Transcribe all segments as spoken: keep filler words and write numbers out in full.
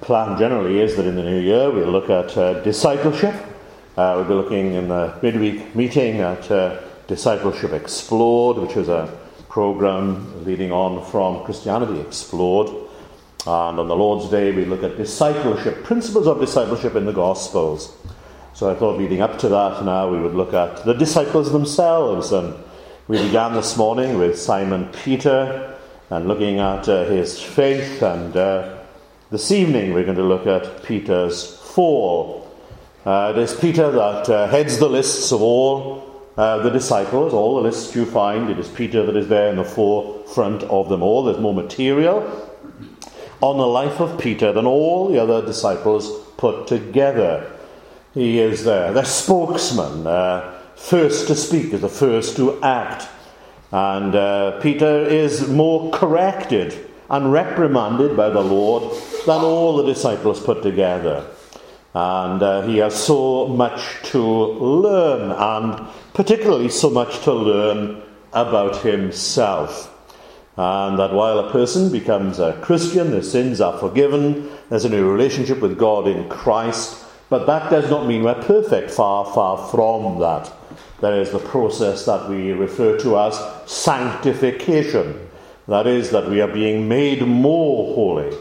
plan generally is that in the new year we'll look at uh, discipleship. Uh, we'll be looking in the midweek meeting at uh, Discipleship Explored, which is a program leading on from Christianity Explored. And on the Lord's Day we look at discipleship, principles of discipleship in the Gospels. So I thought leading up to that now we would look at the disciples themselves. And we began this morning with Simon Peter and looking at uh, his faith. And uh, this evening we're going to look at Peter's fall. Uh, it is Peter that uh, heads the lists of all uh, the disciples, all the lists you find. It is Peter that is there in the forefront of them all. There's more material on the life of Peter than all the other disciples put together. He is there, the spokesman, uh, first to speak, is the first to act. And uh, Peter is more corrected and reprimanded by the Lord than all the disciples put together. And uh, he has so much to learn, and particularly so much to learn about himself. And that while a person becomes a Christian, their sins are forgiven, there's a new relationship with God in Christ, but that does not mean we're perfect, far, far from that. There is the process that we refer to as sanctification. That is, that we are being made more holy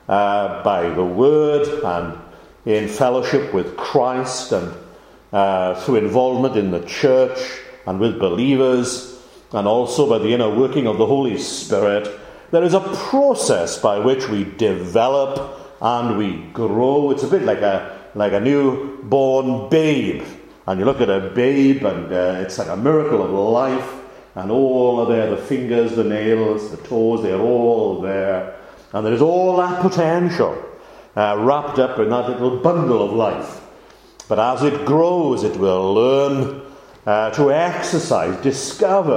uh, by the Word and in fellowship with Christ, and uh, through involvement in the church and with believers, and also by the inner working of the Holy Spirit. There is a process by which we develop and we grow. It's a bit like a like a newborn babe. And you look at a babe, and uh, it's like a miracle of life, and all are there, the fingers, the nails, the toes, they're all there. And there is all that potential Uh, wrapped up in that little bundle of life. But as it grows, it will learn uh, to exercise, discover,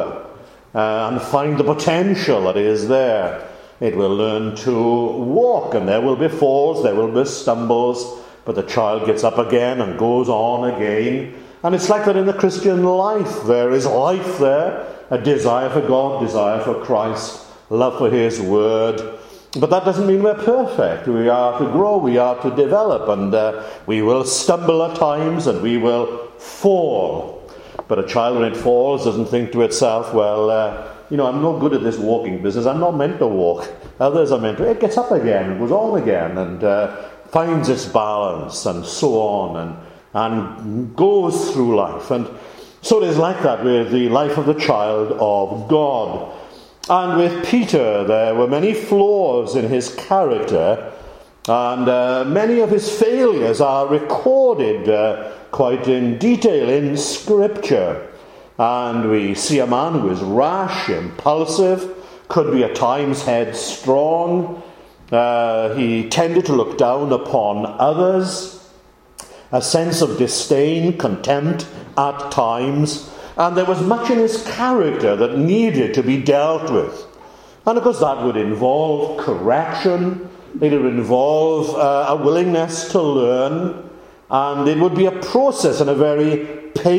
uh, and find the potential that is there. It will learn to walk, and there will be falls, there will be stumbles, but the child gets up again and goes on again. And it's like that in the Christian life. There is life there, a desire for God, desire for Christ, love for His Word. But that doesn't mean we're perfect. We are to grow, we are to develop, and uh, we will stumble at times and we will fall. But a child, when it falls, doesn't think to itself, well, uh, you know, I'm not good at this walking business, I'm not meant to walk. Others are meant to. It gets up again and goes on again and uh, finds its balance and so on, and, and goes through life. And so it is like that with the life of the child of God. And with Peter, there were many flaws in his character, and uh, many of his failures are recorded uh, quite in detail in Scripture. And we see a man who is rash, impulsive, could be at times headstrong. Uh, he tended to look down upon others, a sense of disdain, contempt at times. And there was much in his character that needed to be dealt with. And of course that would involve correction, it would involve uh, a willingness to learn, and it would be a process, and a very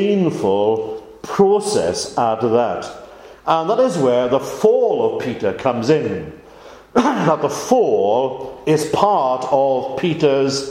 painful process at that. And that is where the fall of Peter comes in. That the fall is part of Peter's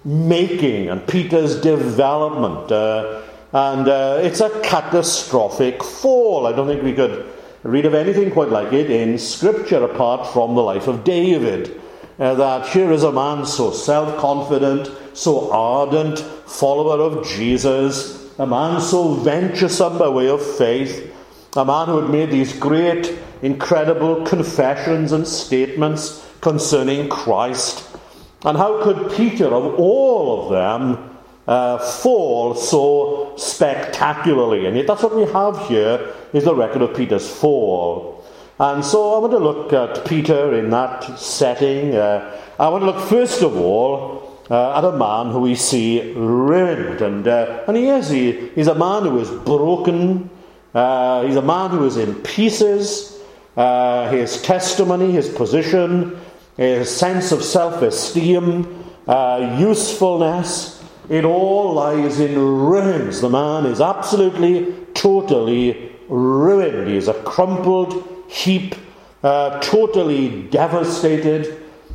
making and Peter's development. Uh, And uh, it's a catastrophic fall. I don't think we could read of anything quite like it in Scripture apart from the life of David. Uh, that here is a man so self-confident, so ardent, follower of Jesus, a man so venturesome by way of faith, a man who had made these great, incredible confessions and statements concerning Christ. And how could Peter, of all of them, Uh, fall so spectacularly? And yet that's what we have here, is the record of Peter's fall. And so I want to look at Peter in that setting. Uh, I want to look first of all uh, at a man who we see ruined. And, uh, and he is. He, he's a man who is broken. Uh, he's a man who is in pieces. Uh, his testimony, his position, his sense of self-esteem, uh, usefulness, it all lies in ruins. The man is absolutely, totally ruined. He is a crumpled heap, uh, totally devastated.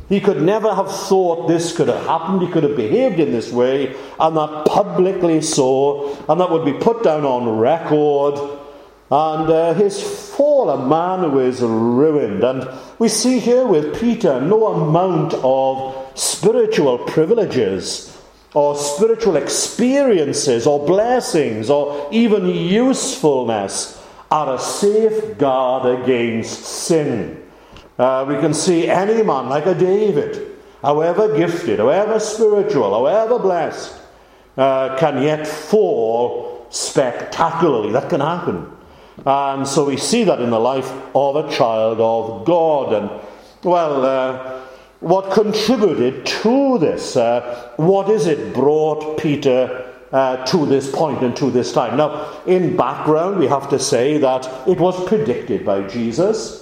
He could never have thought this could have happened. He could have behaved in this way, and that publicly so, and that would be put down on record. And uh, his fall, a man who is ruined. And we see here with Peter no amount of spiritual privileges or spiritual experiences or blessings or even usefulness are a safeguard against sin. Uh, we can see any man like a David, however gifted, however spiritual, however blessed, uh, can yet fall spectacularly. That can happen. And so we see that in the life of a child of God. And, well, uh, what contributed to this? Uh, what is it brought Peter uh, to this point and to this time? Now, in background, we have to say that it was predicted by Jesus.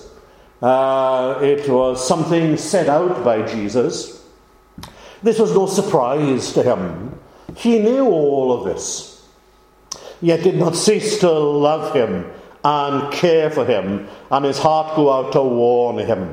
Uh, it was something set out by Jesus. This was no surprise to him. He knew all of this, yet did not cease to love him and care for him, and his heart go out to warn him.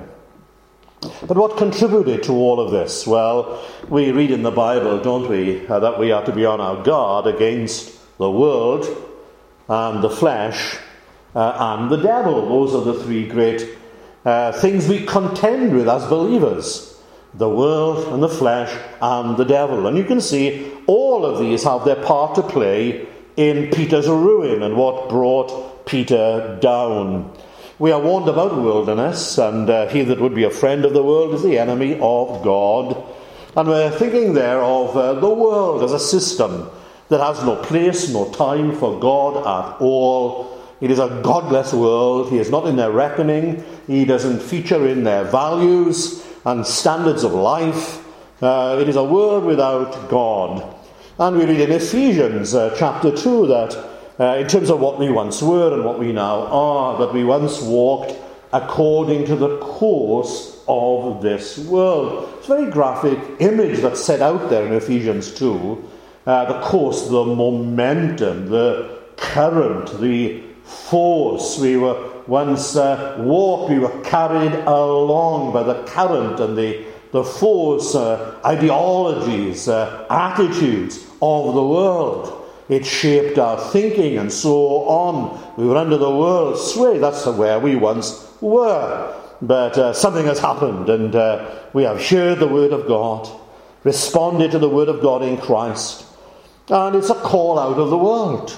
But what contributed to all of this? Well, we read in the Bible, don't we, uh, that we are to be on our guard against the world and the flesh uh, and the devil. Those are the three great uh, things we contend with as believers: the world and the flesh and the devil. And you can see all of these have their part to play in Peter's ruin and what brought Peter down. We are warned about wilderness, and uh, he that would be a friend of the world is the enemy of God. And we're thinking there of uh, the world as a system that has no place, no time for God at all. It is a godless world. He is not in their reckoning. He doesn't feature in their values and standards of life. Uh, it is a world without God. And we read in Ephesians uh, chapter two that Uh, in terms of what we once were and what we now are, that we once walked according to the course of this world. It's a very graphic image that's set out there in Ephesians two. Uh, the course, the momentum, the current, the force. We were once uh, walked, we were carried along by the current and the, the force, uh, ideologies, uh, attitudes of the world. It shaped our thinking and so on. We were under the world's sway. That's where we once were. But uh, something has happened, and uh, we have heard the word of God, responded to the word of God in Christ. And it's a call out of the world.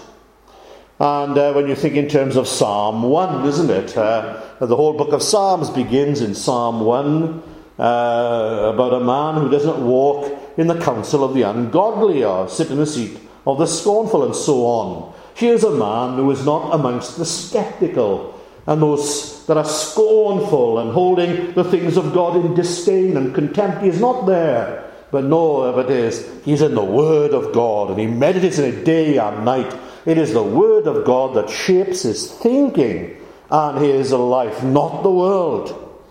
And uh, when you think in terms of Psalm one, isn't it? Uh, the whole book of Psalms begins in Psalm one uh, about a man who doesn't walk in the counsel of the ungodly or sit in the seat of the scornful, and so on. Here's a man who is not amongst the sceptical and those that are scornful and holding the things of God in disdain and contempt. He is not there. But no, but it is, he's in the Word of God, and he meditates in it day and night. It is the Word of God that shapes his thinking and his life, not the world.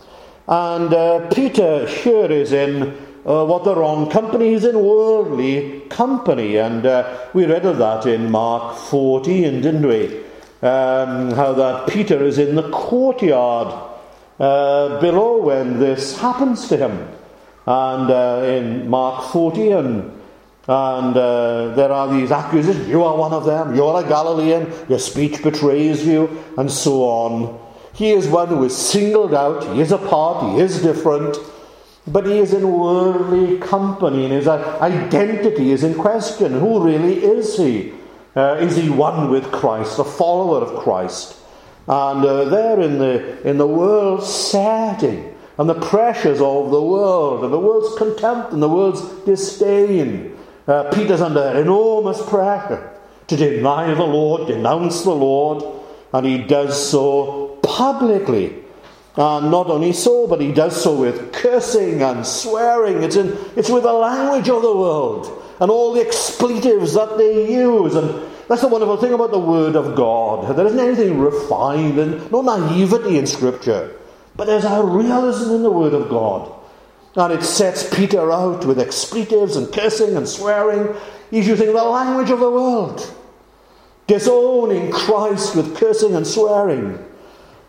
And uh, Peter here is in Uh, what the wrong company is, in worldly company. And uh, we read of that in Mark fourteen, didn't we? Um, how that Peter is in the courtyard uh, below when this happens to him. And uh, in Mark fourteen, and uh, there are these accusations: you are one of them, you're a Galilean, your speech betrays you, and so on. He is one who is singled out, he is apart, he is different. But he is in worldly company, and his identity is in question. Who really is he? Uh, is he one with Christ, a follower of Christ? And uh, there in the in the world's setting, and the pressures of the world, and the world's contempt, and the world's disdain, uh, Peter's under enormous pressure to deny the Lord, denounce the Lord, and he does so publicly. And not only so, but he does so with cursing and swearing. It's in, it's with the language of the world and all the expletives that they use. And that's the wonderful thing about the Word of God. There isn't anything refined and no naivety in Scripture. But there's a realism in the Word of God. And it sets Peter out with expletives and cursing and swearing. He's using the language of the world, disowning Christ with cursing and swearing.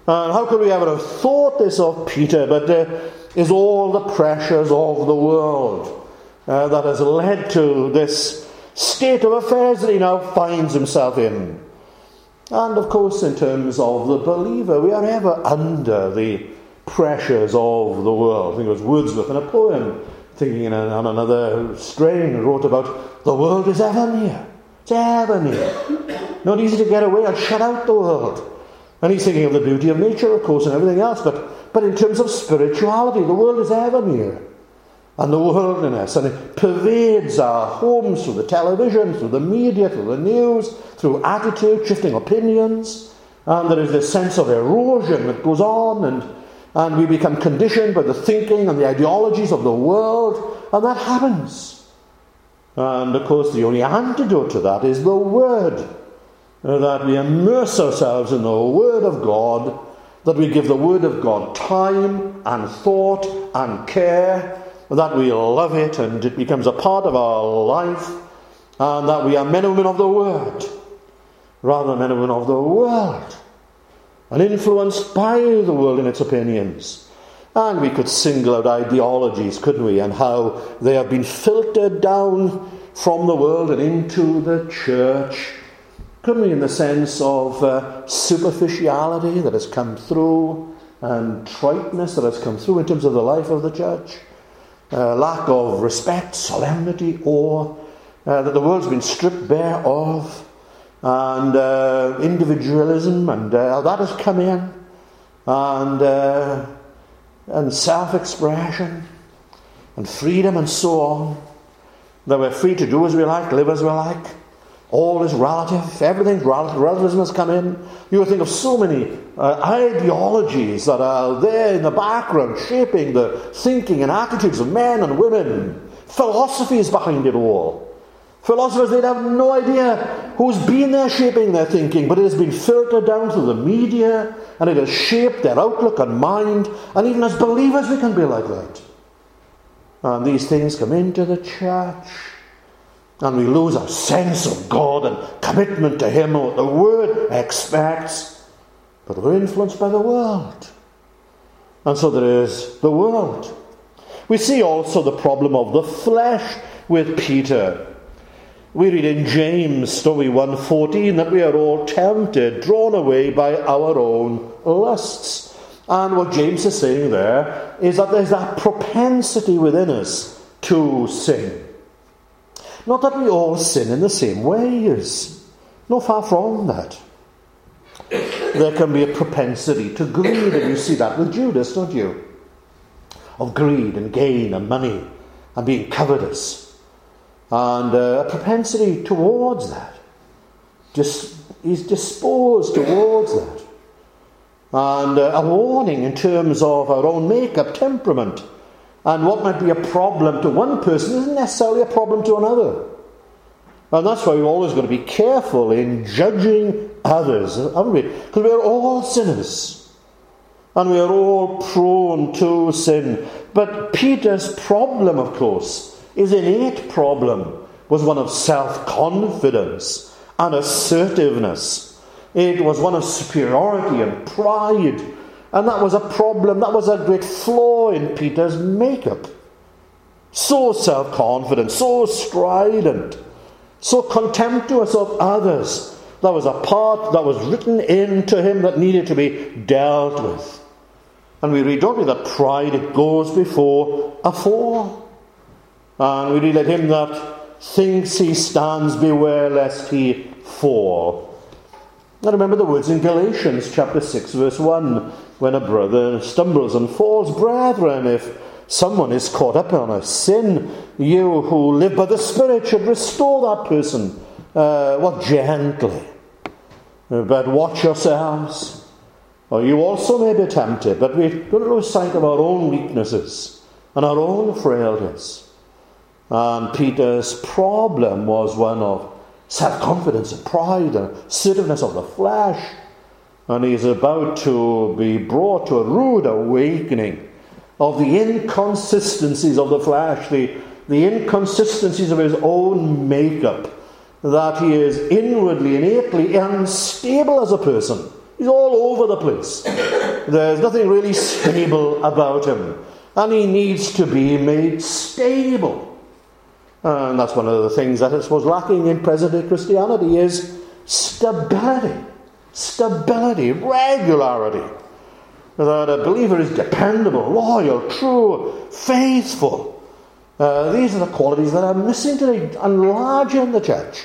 And how could we ever have thought this of Peter? But uh, is all the pressures of the world uh, that has led to this state of affairs that he now finds himself in. And of course, in terms of the believer, we are ever under the pressures of the world. I think it was Wordsworth in a poem, thinking in a, on another strain, wrote about the world is ever near. It's ever near. Not easy to get away and shut out the world. And he's thinking of the beauty of nature, of course, and everything else. But, but in terms of spirituality, the world is ever near. And the worldliness, and it pervades our homes through the television, through the media, through the news, through attitude, shifting opinions. And there is this sense of erosion that goes on, and, and we become conditioned by the thinking and the ideologies of the world, and that happens. And of course, the only antidote to that is the Word. That we immerse ourselves in the Word of God, that we give the Word of God time and thought and care, that we love it and it becomes a part of our life, and that we are men and women of the Word, rather than men and women of the world, and influenced by the world in its opinions. And we could single out ideologies, couldn't we, and how they have been filtered down from the world and into the church. Couldn't we, in the sense of uh, superficiality that has come through, and triteness that has come through in terms of the life of the church, uh, lack of respect, solemnity, awe, uh, that the world's been stripped bare of, and uh, individualism, and uh, that has come in, and uh, and self-expression, and freedom, and so on, that we're free to do as we like, live as we like. All is relative. Everything's relative. Relativism has come in. You would think of so many uh, ideologies that are there in the background, shaping the thinking and attitudes of men and women. Philosophies behind it all. Philosophers, they'd have no idea who's been there shaping their thinking, but it has been filtered down through the media, and it has shaped their outlook and mind. And even as believers, we can be like that. And these things come into the church, and we lose our sense of God and commitment to Him, what the Word expects. But we're influenced by the world. And so there is the world. We see also the problem of the flesh with Peter. We read in James, don't we, one fourteen, that we are all tempted, drawn away by our own lusts. And what James is saying there is that there's that propensity within us to sin. Not that we all sin in the same ways. No, far from that. There can be a propensity to greed, and you see that with Judas, don't you? Of greed and gain and money and being covetous. And uh, a propensity towards that. Just, he's disposed towards that. And uh, a warning in terms of our own make-up, temperament. And what might be a problem to one person isn't necessarily a problem to another. And that's why we've always got to be careful in judging others, haven't we? Because we are all sinners. And we are all prone to sin. But Peter's problem, of course, his innate problem, was one of self-confidence and assertiveness. It was one of superiority and pride. And that was a problem, that was a great flaw in Peter's makeup. So self-confident, so strident, so contemptuous of others. That was a part that was written into him that needed to be dealt with. And we read, don't we, that pride, it goes before a fall. And we read, let him that thinks he stands beware lest he fall. I remember the words in Galatians chapter six verse one, when a brother stumbles and falls, brethren, if someone is caught up on a sin, you who live by the Spirit should restore that person, uh, what gently. But watch yourselves, or you also may be tempted. But we don't lose sight of our own weaknesses and our own frailties. And Peter's problem was one of self-confidence and pride and assertiveness of the flesh. And he's about to be brought to a rude awakening of the inconsistencies of the flesh, the, the inconsistencies of his own makeup, that he is inwardly, innately unstable as a person, He's all over the place. There's nothing really stable about him. And he needs to be made stable. And that's one of the things that I suppose lacking in present-day Christianity is stability. Stability, regularity. That a believer is dependable, loyal, true, faithful. Uh, these are the qualities that are missing today and large in the church.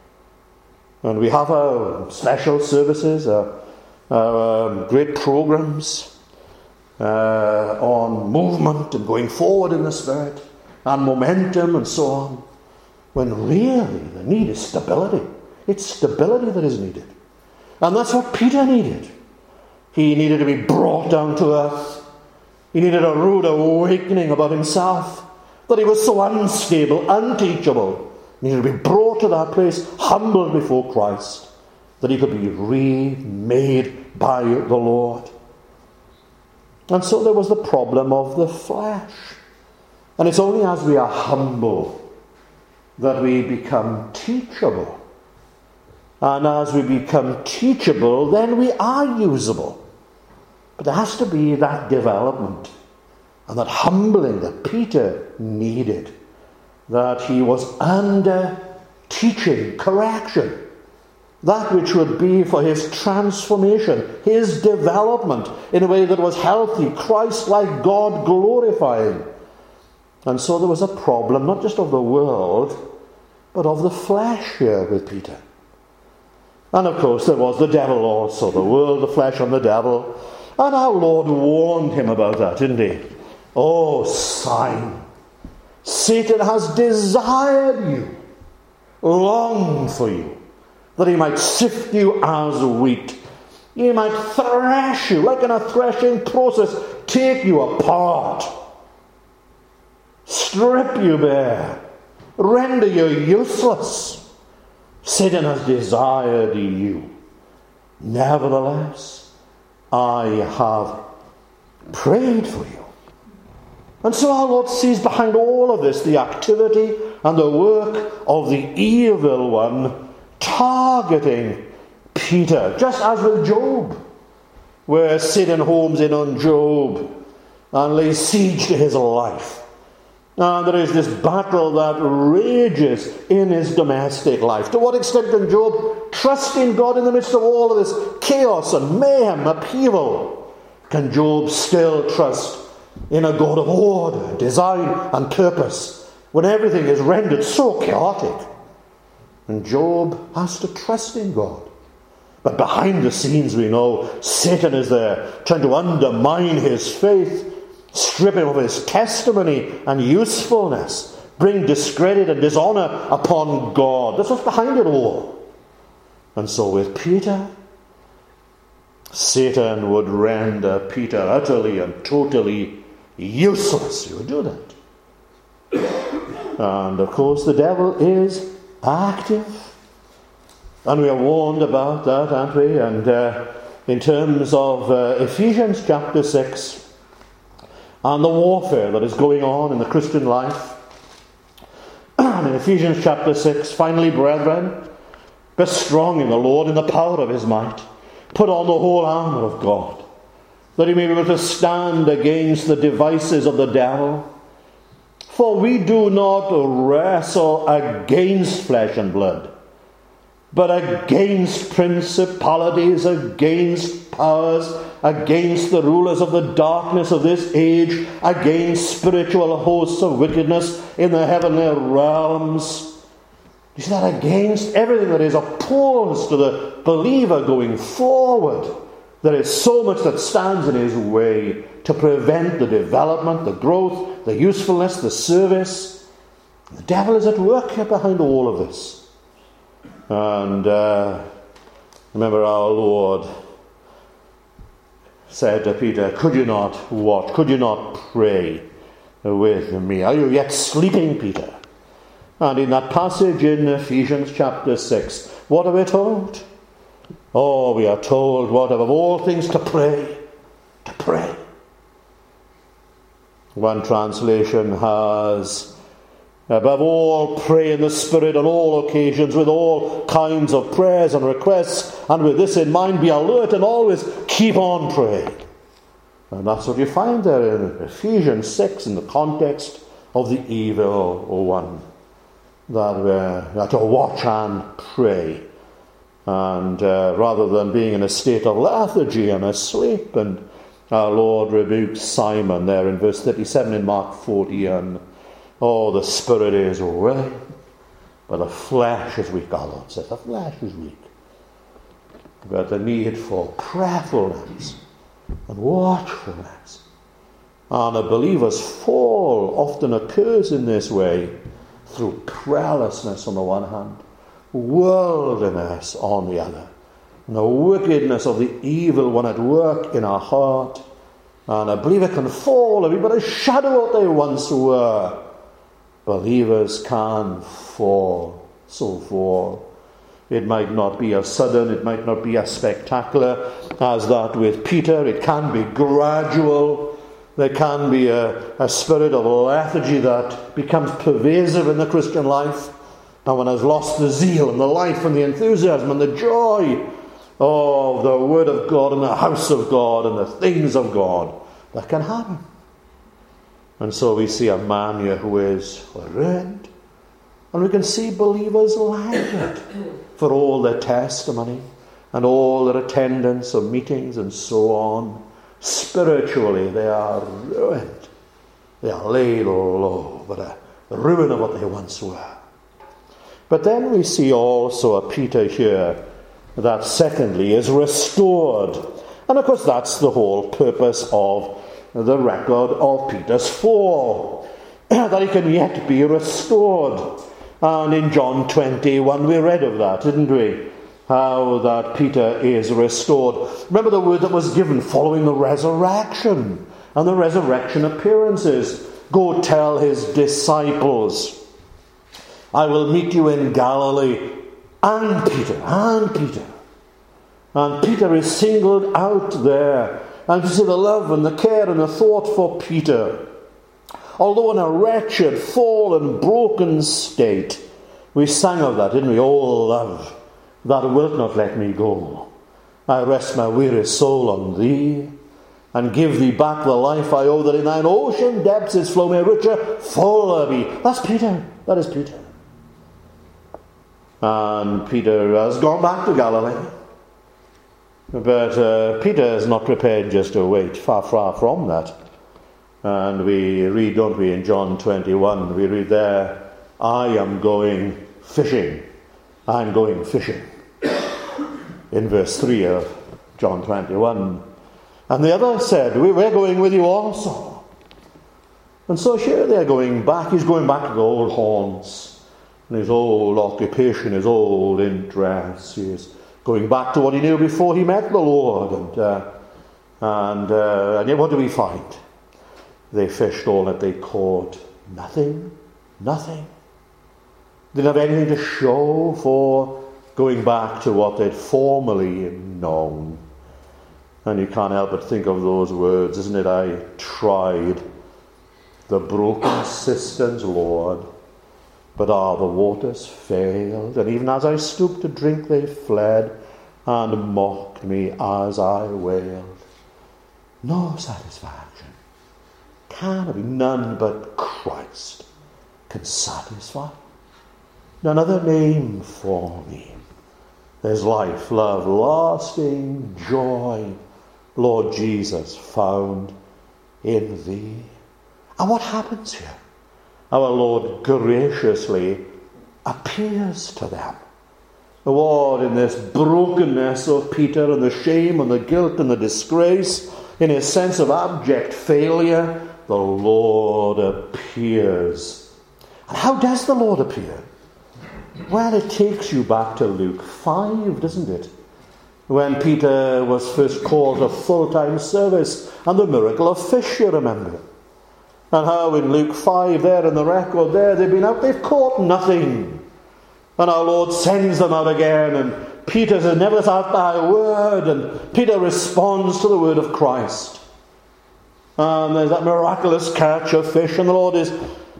And we have our special services, our, our um, great programs uh, on movement and going forward in the Spirit and momentum and so on. When really the need is stability. It's stability that is needed. And that's what Peter needed. He needed to be brought down to earth. He needed a rude awakening about himself. That he was so unstable, unteachable. He needed to be brought to that place, humbled before Christ. That he could be remade by the Lord. And so there was the problem of the flesh. And it's only as we are humble that we become teachable. And as we become teachable, then we are usable. But there has to be that development and that humbling that Peter needed. That he was under teaching, correction. That which would be for his transformation, his development in a way that was healthy, Christ-like, God-glorifying. And so there was a problem, not just of the world, but of the flesh here with Peter. And of course there was the devil also, the world, the flesh and the devil. And our Lord warned him about that, didn't he? Oh, Simon, Satan has desired you, longed for you, that he might sift you as wheat. He might thrash you, like in a threshing process, take you apart, strip you bare, render you useless. Satan has desired you. Nevertheless, I have prayed for you. And so our Lord sees behind all of this the activity and the work of the evil one targeting Peter, just as with Job, where Satan homes in on Job and lays siege to his life. And there is this battle that rages in his domestic life. To what extent can Job trust in God in the midst of all of this chaos and mayhem, upheaval? Can Job still trust in a God of order, design and purpose when everything is rendered so chaotic? And Job has to trust in God. But behind the scenes we know Satan is there trying to undermine his faith, strip him of his testimony and usefulness, bring discredit and dishonor upon God. That's what's behind it all. And so with Peter, Satan would render Peter utterly and totally useless. He would do that. And of course the devil is active. And we are warned about that, aren't we? And uh, in terms of uh, Ephesians chapter six, and the warfare that is going on in the Christian life. And in Ephesians chapter six, finally, brethren, be strong in the Lord in the power of his might. Put on the whole armour of God, that he may be able to stand against the devices of the devil. For we do not wrestle against flesh and blood, but against principalities, against powers, against the rulers of the darkness of this age, against spiritual hosts of wickedness in the heavenly realms. You see that? Against everything that is opposed to the believer going forward. There is so much that stands in his way to prevent the development, the growth, the usefulness, the service. The devil is at work here behind all of this. And uh, remember our Lord said to Peter, could you not watch? Could you not pray with me? Are you yet sleeping, Peter? And in that passage in Ephesians chapter six, what are we told? Oh, we are told what above all things to pray. To pray. One translation has Above all, pray in the Spirit on all occasions with all kinds of prayers and requests, and with this in mind, be alert and always keep on praying. And that's what you find there in Ephesians six in the context of the evil one. That we're uh, to watch and pray. And uh, rather than being in a state of lethargy and asleep, and our Lord rebukes Simon there in verse thirty-seven in Mark forty, and oh, the spirit is willing, but the flesh is weak. Our Lord says the flesh is weak. But the need for prayerfulness and watchfulness, and a believer's fall often occurs in this way through prayerlessness on the one hand, worldliness on the other, and the wickedness of the evil one at work in our heart. And a believer can fall and be but a shadow of what they once were. Believers can fall, so fall. It might not be as sudden, it might not be as spectacular as that with Peter. It can be gradual. There can be a, a spirit of lethargy that becomes pervasive in the Christian life. And one has lost the zeal and the life and the enthusiasm and the joy of the Word of God and the house of God and the things of God. That can happen. And so we see a man here who is ruined. And we can see believers laggard for all their testimony and all their attendance of meetings and so on. Spiritually, they are ruined. They are laid low, but a ruin of what they once were. But then we see also a Peter here that secondly is restored. And of course that's the whole purpose of the record of Peter's fall, that he can yet be restored. And in John twenty-one we read of that, didn't we? How that Peter is restored. Remember the word that was given following the resurrection and the resurrection appearances. Go tell his disciples, I will meet you in Galilee. And Peter, and Peter. And Peter is singled out there. And to see the love and the care and the thought for Peter. Although in a wretched, fallen, broken state. We sang of that, didn't we? Oh, love, that wilt not let me go. I rest my weary soul on thee, and give thee back the life I owe, that in thine ocean depths its flow may richer, fuller be. That's Peter. That is Peter. And Peter has gone back to Galilee. But uh, Peter is not prepared just to wait. Far, far from that. And we read, don't we, in John twenty-one, we read there, I am going fishing. I'm going fishing. In verse three of John twenty-one. And the other said, we're going with you also. And so here they're going back. He's going back to the old haunts. And his old occupation, his old interests. He's going back to what he knew before he met the Lord. And, uh, and, uh, and yet what do we find? They fished all that they caught. Nothing. Nothing. Didn't have anything to show for going back to what they'd formerly known. And you can't help but think of those words, isn't it? I tried the broken cisterns, Lord, but ah, the waters failed. And even as I stooped to drink, they fled and mocked me as I wailed. No satisfaction. Can be none but Christ can satisfy. None other name for me. There's life, love, lasting joy, Lord Jesus, found in thee. And what happens here? Our Lord graciously appears to them. The Lord, in this brokenness of Peter and the shame and the guilt and the disgrace, in his sense of abject failure, the Lord appears. And how does the Lord appear? Well, it takes you back to Luke five, doesn't it? When Peter was first called to full-time service and the miracle of fish, you remember. And how in Luke five, there in the record there, they've been out, they've caught nothing. And our Lord sends them out again, and Peter says, never thought thy word. And Peter responds to the word of Christ. And there's that miraculous catch of fish, and the Lord is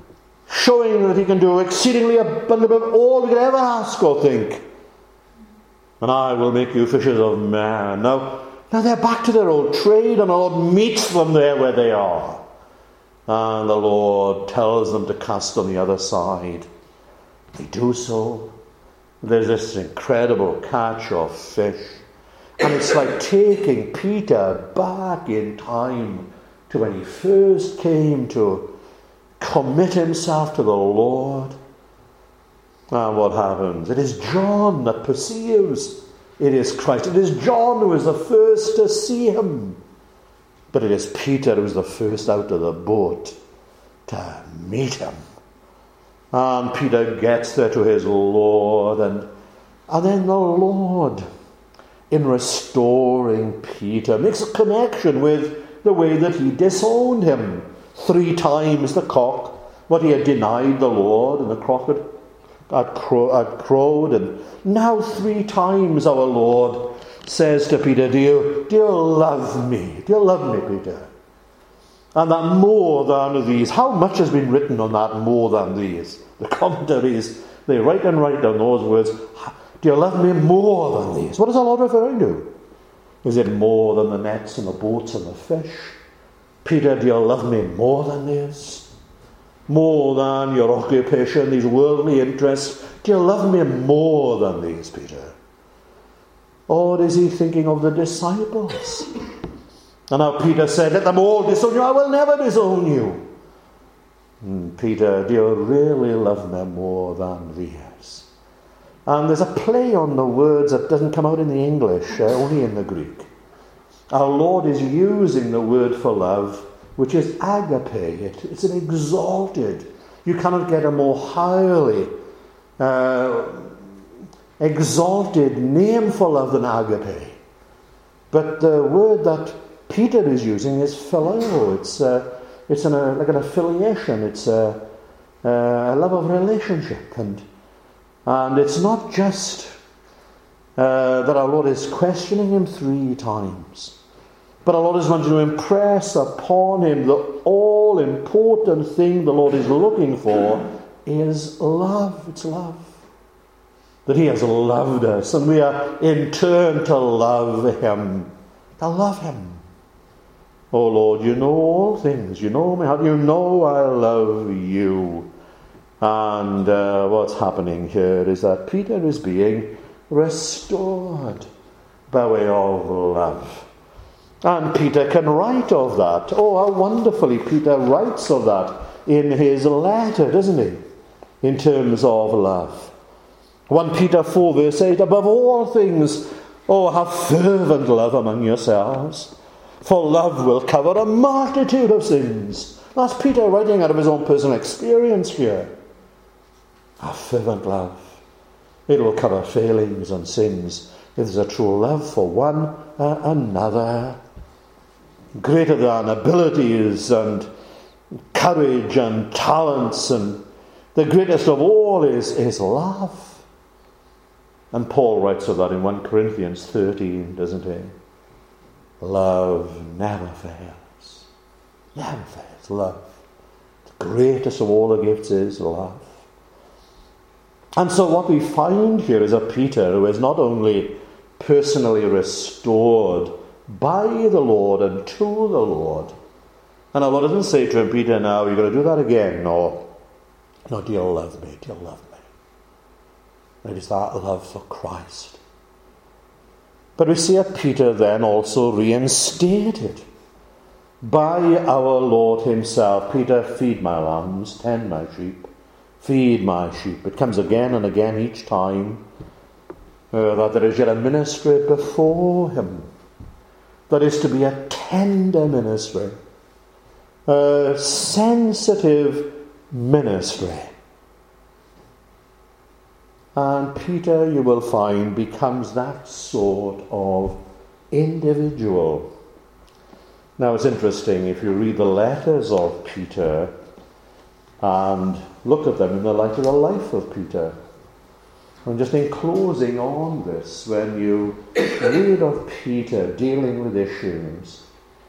showing that he can do exceedingly abundantly above all we could ever ask or think. And I will make you fishers of men. Now, now they're back to their old trade, and the Lord meets them there where they are. And the Lord tells them to cast on the other side. They do so. There's this incredible catch of fish. And it's like taking Peter back in time to when he first came to commit himself to the Lord. And what happens? It is John that perceives it is Christ. It is John who is the first to see him. But it is Peter who is the first out of the boat to meet him. And Peter gets there to his Lord, and, and then the Lord, in restoring Peter, makes a connection with the way that he disowned him. Three times the cock, what he had denied the Lord, and the cock had, had, crow, had crowed, and now three times our Lord says to Peter, do you, do you love me? Do you love me, Peter? And that more than these, how much has been written on that more than these? The commentaries, they write and write down those words. Do you love me more than these? What is the Lord referring to? Is it more than the nets and the boats and the fish? Peter, do you love me more than this? More than your occupation, these worldly interests? Do you love me more than these, Peter? Or is he thinking of the disciples? And now Peter said, let them all disown you. I will never disown you. And Peter, do you really love me more than these? And there's a play on the words that doesn't come out in the English, uh, only in the Greek. Our Lord is using the word for love, which is agape. It, it's an exalted. You cannot get a more highly uh, exalted name for love than agape. But the word that Peter is using is phileo. It's uh, it's an, uh, like an affiliation. It's a, uh, a love of relationship, and and it's not just uh, that our Lord is questioning him three times, but our Lord is wanting to impress upon him the all-important thing the Lord is looking for is love. It's love. That he has loved us, and we are in turn to love him. To love him. Oh Lord, you know all things. You know me. You know I love you. And uh, what's happening here is that Peter is being restored by way of love. And Peter can write of that. Oh, how wonderfully Peter writes of that in his letter, doesn't he? In terms of love. First Peter four verse eight, above all things, oh, have fervent love among yourselves, for love will cover a multitude of sins. That's Peter writing out of his own personal experience here. Have fervent love. It will cover failings and sins. If there's a true love for one uh, another, greater than abilities and courage and talents, and the greatest of all is, is love. And Paul writes of that in First Corinthians thirteen, doesn't he? Love never fails. Never fails. Love. The greatest of all the gifts is love. And so what we find here is a Peter who is not only personally restored by the Lord and to the Lord. And our Lord doesn't say to him, Peter, now you're going to do that again. No. No, do you love me? Do you love me? It is that love for Christ. But we see a Peter then also reinstated by our Lord himself. Peter, feed my lambs, tend my sheep, feed my sheep. It comes again and again each time uh, that there is yet a ministry before him. That is to be a tender ministry, a sensitive ministry. And Peter, you will find, becomes that sort of individual. Now it's interesting, if you read the letters of Peter and look at them in the light of the life of Peter, and just in closing on this, when you read of Peter dealing with issues,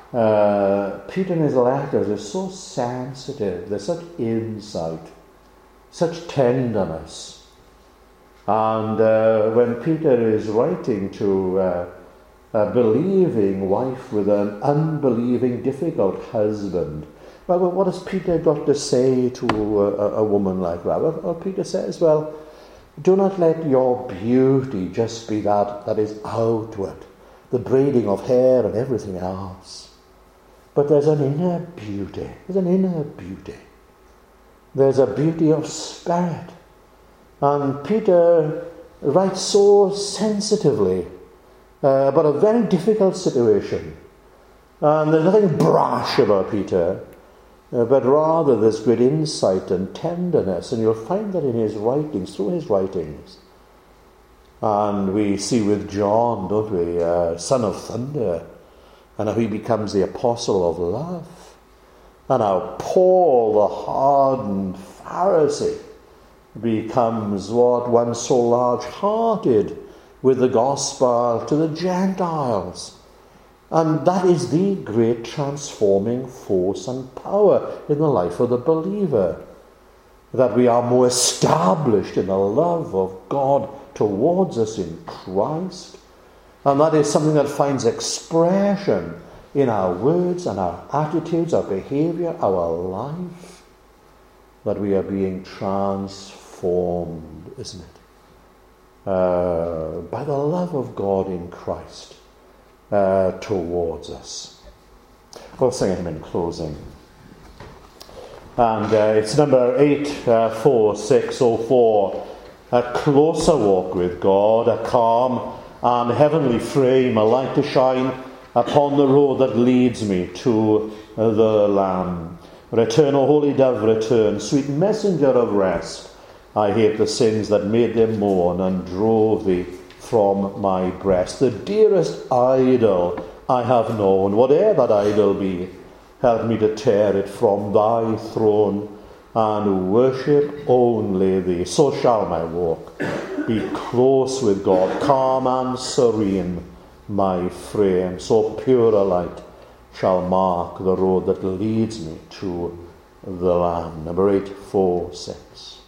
uh, Peter in his letters is so sensitive. There's such insight, such tenderness. And uh, when Peter is writing to uh, a believing wife with an unbelieving, difficult husband, well, what has Peter got to say to a, a woman like that? Well, well, Peter says, well, do not let your beauty just be that that is outward, the braiding of hair and everything else. But there's an inner beauty. There's an inner beauty. There's a beauty of spirit. And Peter writes so sensitively uh, about a very difficult situation. And there's nothing brash about Peter, uh, but rather there's great insight and tenderness. And you'll find that in his writings, through his writings. And we see with John, don't we, uh, son of thunder, and how he becomes the apostle of love. And how Paul, the hardened Pharisee, becomes what once so large-hearted with the gospel to the Gentiles. And that is the great transforming force and power in the life of the believer. That we are more established in the love of God towards us in Christ. And that is something that finds expression in our words and our attitudes, our behavior, our life. That we are being transformed, isn't it? Uh, by the love of God in Christ uh, towards us. We'll sing a hymn in closing. And uh, it's number eight four six oh four. A closer walk with God, a calm and heavenly frame, a light to shine upon the road that leads me to the Lamb. Return, O holy dove, return, sweet messenger of rest. I hate the sins that made them mourn and drove thee from my breast. The dearest idol I have known, whatever that idol be, help me to tear it from thy throne and worship only thee. So shall my walk be close with God, calm and serene my frame. So pure a light shall mark the road that leads me to the Lamb. Number eight four six.